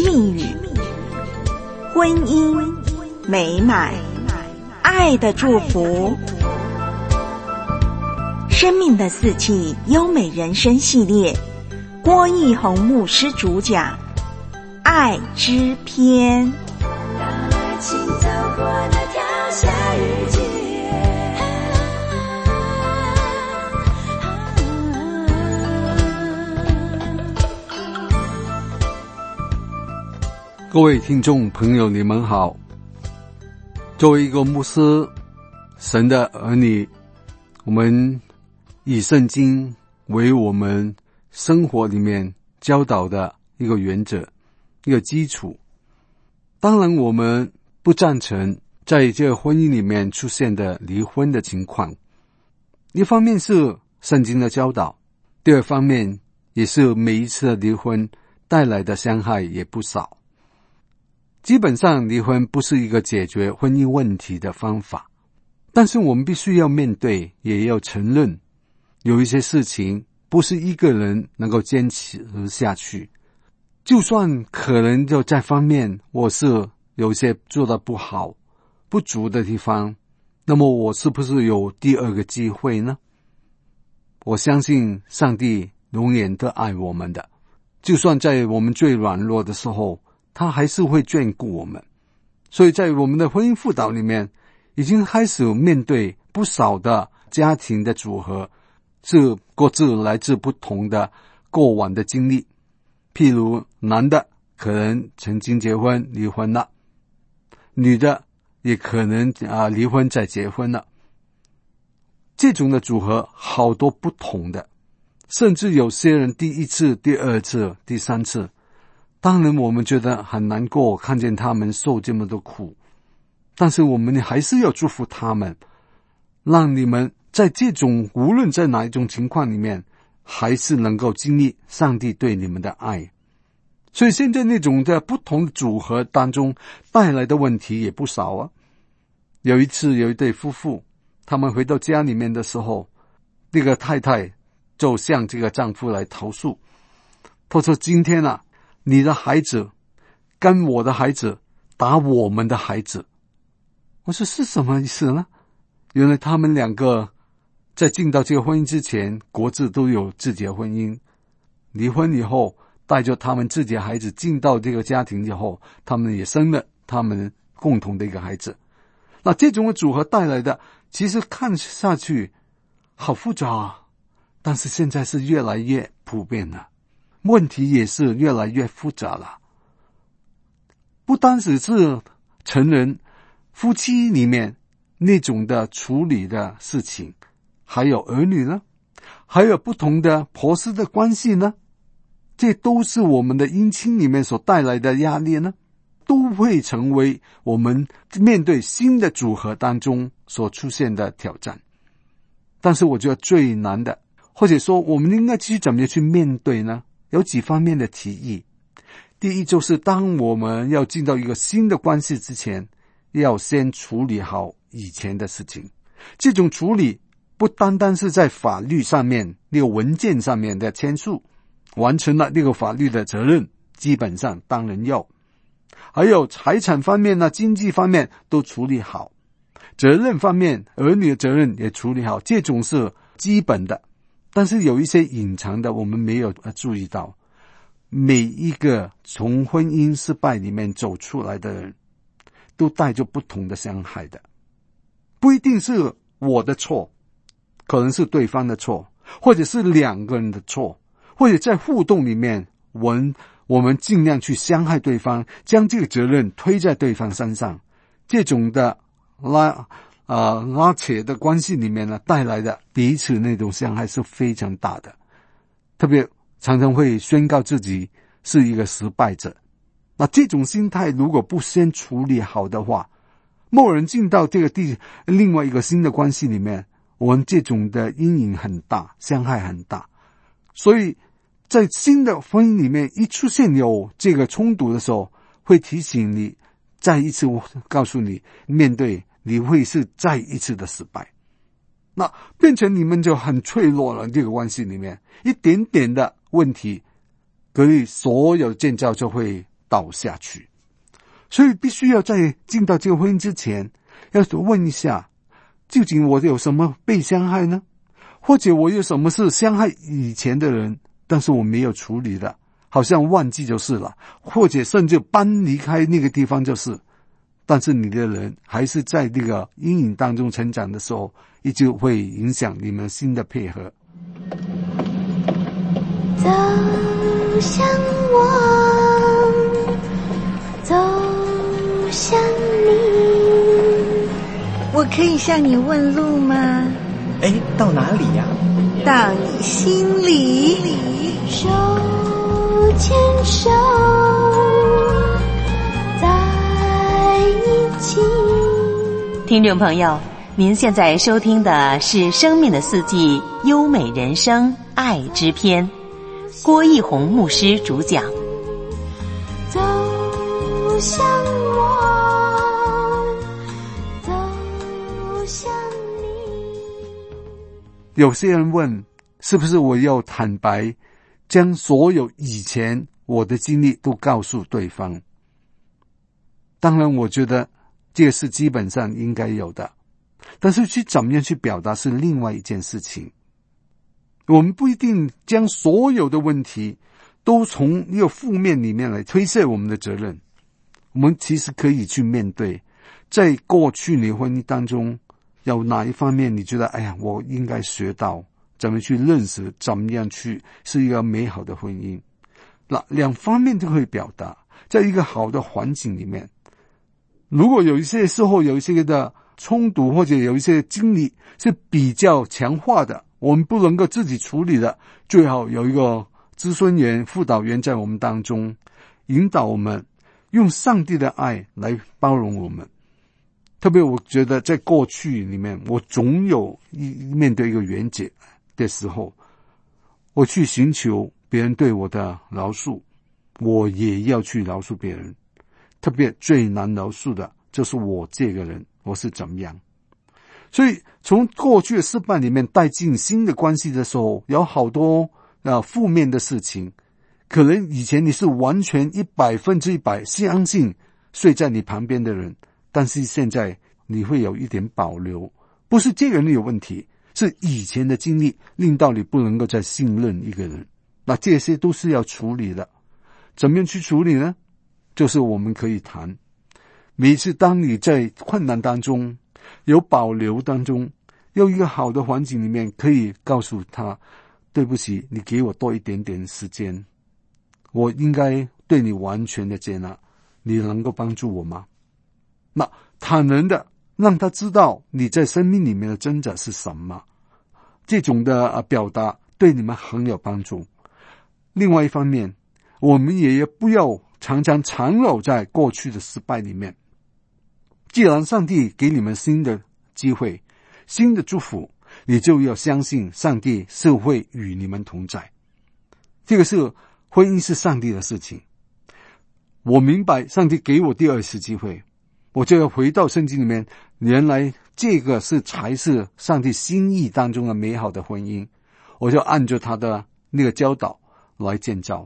密语，婚姻美满，爱的祝福。生命的四季优美人生系列，郭奕弘牧师主讲，爱之篇。 各位听众朋友，你们好。作为一个牧师，神的儿女，我们以圣经为我们生活里面教导的一个原则，一个基础。当然我们不赞成在这个婚姻里面出现的离婚的情况，一方面是圣经的教导，第二方面也是每一次的离婚带来的伤害也不少。基本上离婚不是一个解决婚姻问题的方法，但是我们必须要面对，也要承认有一些事情不是一个人能够坚持下去。就算可能就在方面我是有些做得不好不足的地方，那么我是不是有第二个机会呢？我相信上帝永远都爱我们的，就算在我们最软弱的时候，他还是会眷顾我们。所以在我们的婚姻辅导里面，已经开始面对不少的家庭的组合，是各自来自不同的过往的经历。譬如男的可能曾经结婚离婚了，女的也可能离婚再结婚了。这种的组合好多不同的，甚至有些人第一次、第二次、第三次，当然我们觉得很难过，看见他们受这么多苦，但是我们还是要祝福他们，让你们在这种无论在哪一种情况里面，还是能够经历上帝对你们的爱。所以现在那种在不同的组合当中带来的问题也不少啊。有一次有一对夫妇，他们回到家里面的时候，那个太太就向这个丈夫来投诉，他说今天你的孩子跟我的孩子打我们的孩子。我说是什么意思呢？原来他们两个在进到这个婚姻之前，各自都有自己的婚姻，离婚以后带着他们自己的孩子进到这个家庭以后，他们也生了他们共同的一个孩子。那这种的组合带来的其实看下去好复杂，但是现在是越来越普遍了，问题也是越来越复杂了。不单只是成人夫妻里面那种的处理的事情，还有儿女呢，还有不同的婆媳的关系呢，这都是我们的姻亲里面所带来的压力呢，都会成为我们面对新的组合当中所出现的挑战。但是我觉得最难的，或者说我们应该去怎么去面对呢？有几方面的提议。第一，就是当我们要进到一个新的关系之前，要先处理好以前的事情。这种处理不单单是在法律上面那个文件上面的签署，完成了那个法律的责任，基本上当然要。还有财产方面经济方面都处理好，责任方面儿女的责任也处理好，这种是基本的。但是有一些隐藏的我们没有注意到，每一个从婚姻失败里面走出来的人都带着不同的伤害的，不一定是我的错，可能是对方的错，或者是两个人的错，或者在互动里面我们尽量去伤害对方，将这个责任推在对方身上，这种的拉扯的关系里面带来的彼此那种伤害是非常大的，特别常常会宣告自己是一个失败者。那这种心态如果不先处理好的话，某人进到这个另外一个新的关系里面，我们这种的阴影很大，伤害很大。所以在新的婚姻里面一出现有这个冲突的时候，会提醒你，再一次告诉你，面对你会是再一次的失败。那变成你们就很脆弱了，这个关系里面一点点的问题，所以所有建造就会倒下去。所以必须要在进到这个婚姻之前，要问一下，究竟我有什么被伤害呢？或者我有什么是伤害以前的人，但是我没有处理的，好像忘记就是了，或者甚至搬离开那个地方就是，但是你的人还是在这个阴影当中成长的时候，一直会影响你们新的配合。 走向我，走向你。 我可以向你问路吗？ 到哪里呀？ 到你心里。 手牵手，在一起。 听众朋友，您现在收听的是《生命的四季》优美人生爱之篇，郭义宏牧师主讲。 走向我，走向你。 有些人问，是不是我要坦白，将所有以前我的经历都告诉对方？当然我觉得这个是基本上应该有的，但是去怎么样去表达是另外一件事情。我们不一定将所有的问题都从一个负面里面来推卸我们的责任，我们其实可以去面对，在过去你婚姻当中有哪一方面你觉得我应该学到怎么去认识，怎么样去是一个美好的婚姻。那两方面都可以表达，在一个好的环境里面，如果有一些时候有一些的冲突，或者有一些经历是比较强化的，我们不能够自己处理的，最好有一个咨询员、辅导员在我们当中引导我们，用上帝的爱来包容我们。特别我觉得在过去里面，我总有面对一个缘解的时候，我去寻求别人对我的饶恕，我也要去饶恕别人。特别最难饶恕的就是我这个人，我是怎么样。所以从过去的失败里面带进新的关系的时候，有好多负面的事情，可能以前你是完全100%相信睡在你旁边的人，但是现在你会有一点保留，不是这个人有问题，是以前的经历令到你不能够再信任一个人。那这些都是要处理的。怎么样去处理呢？就是我们可以谈，每一次当你在困难当中，有保留当中，用一个好的环境里面，可以告诉他，对不起，你给我多一点点时间，我应该对你完全的接纳，你能够帮助我吗？那坦然的让他知道你在生命里面的挣扎是什么，这种的表达对你们很有帮助。另外一方面，我们也不要常常缠绕在过去的失败里面。既然上帝给你们新的机会、新的祝福，你就要相信上帝是会与你们同在。这个是婚姻是上帝的事情，我明白上帝给我第二次机会，我就要回到圣经里面，原来这个才是上帝心意当中的美好的婚姻，我就按照他的那个教导来建造。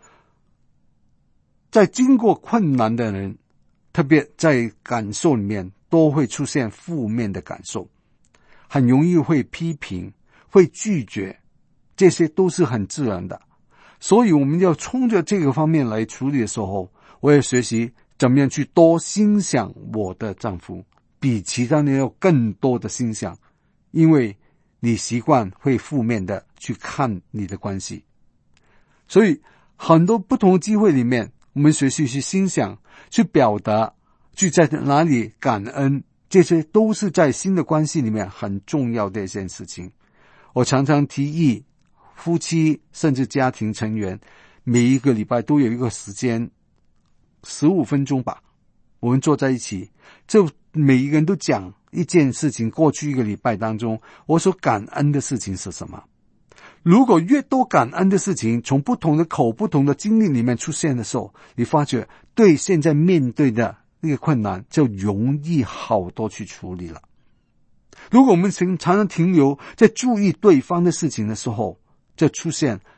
在经过困难的人，特别在感受里面都会出现负面的感受，很容易会批评、会拒绝，这些都是很自然的。所以我们要冲着这个方面来处理的时候，我也学习怎么样去多欣赏我的丈夫，比其他人要更多的欣赏，因为你习惯会负面的去看你的关系。所以很多不同的机会里面，我们学习去欣赏、去表达、去在哪里感恩，这些都是在新的关系里面很重要的一件事情。我常常提议夫妻甚至家庭成员，每一个礼拜都有一个时间15分钟吧，我们坐在一起，就每一个人都讲一件事情，过去一个礼拜当中我所感恩的事情是什么。如果越多感恩的事情从不同的口、不同的经历里面出现的时候，你发觉对现在面对的那个困难就容易好多去处理了。如果我们常常停留在注意对方的事情的时候，就出现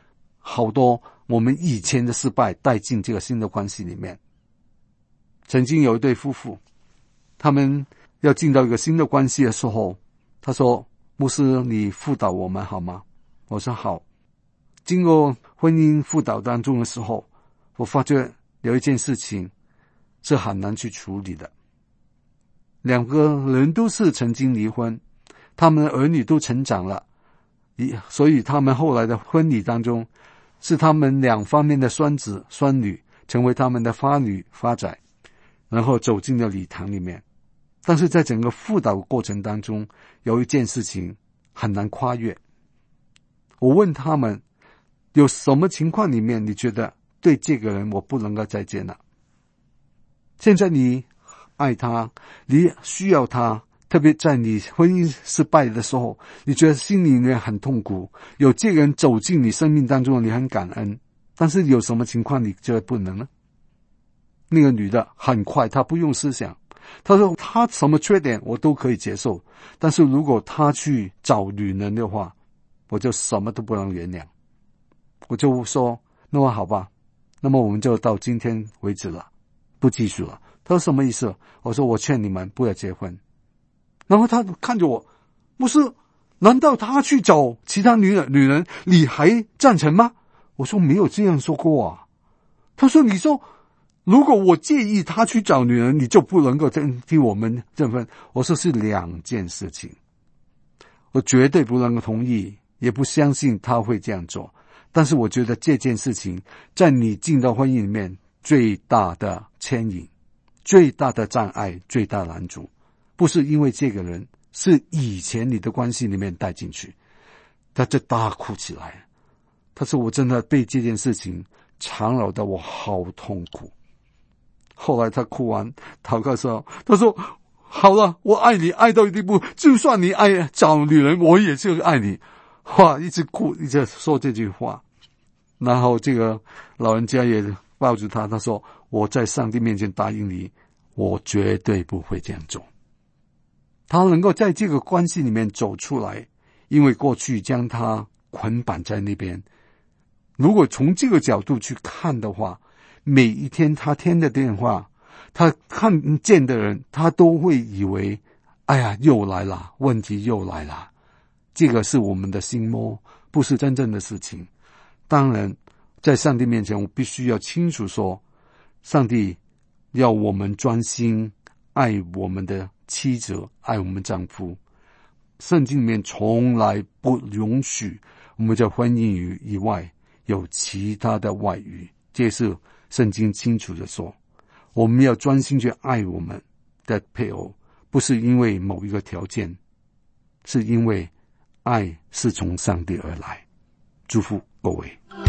好多我们以前的失败带进这个新的关系里面。曾经有一对夫妇，他们要进到一个新的关系的时候，他说，牧师，你辅导我们好吗？我说好。经过婚姻辅导当中的时候，我发觉有一件事情是很难去处理的。两个人都是曾经离婚，他们的儿女都成长了，所以他们后来的婚礼当中，是他们两方面的孙子孙女成为他们的发女发仔，然后走进了礼堂里面。但是在整个辅导过程当中，有一件事情很难跨越。我问他们，有什么情况里面你觉得对这个人我不能够再见了？现在你爱他，你需要他，特别在你婚姻失败的时候，你觉得心里面很痛苦，有这个人走进你生命当中，你很感恩，但是有什么情况你觉得不能呢？那个女的很快，她不用思想，她说她什么缺点我都可以接受，但是如果她去找女人的话，我就什么都不能原谅。我就说，那么好吧，那么我们就到今天为止了，不继续了。他说什么意思？我说我劝你们不要结婚。然后他看着我，不是，难道他去找其他女人你还赞成吗？我说没有这样说过啊。他说，你说如果我介意他去找女人，你就不能够替我们证婚。我说是两件事情，我绝对不能够同意，也不相信他会这样做。但是我觉得这件事情在你进到婚姻里面最大的牵引，最大的障碍，最大的拦阻，不是因为这个人，是以前你的关系里面带进去。他就大哭起来，他说我真的被这件事情缠绕的我好痛苦。后来他哭完祷告的时候，他说好了，我爱你爱到一地步，就算你爱找女人，我也是爱你。哇，一直哭，一直说这句话。然后这个老人家也抱住他，他说我在上帝面前答应你，我绝对不会这样做。他能够在这个关系里面走出来，因为过去将他捆绑在那边。如果从这个角度去看的话，每一天他听的电话，他看见的人，他都会以为哎呀又来了，问题又来了。这个是我们的心魔，不是真正的事情。当然在上帝面前我必须要清楚说，上帝要我们专心爱我们的妻子，爱我们丈夫。圣经里面从来不允许我们在婚姻以外有其他的外遇，这是圣经清楚的说。我们要专心去爱我们的配偶，不是因为某一个条件，是因为爱是从上帝而来。祝福各位。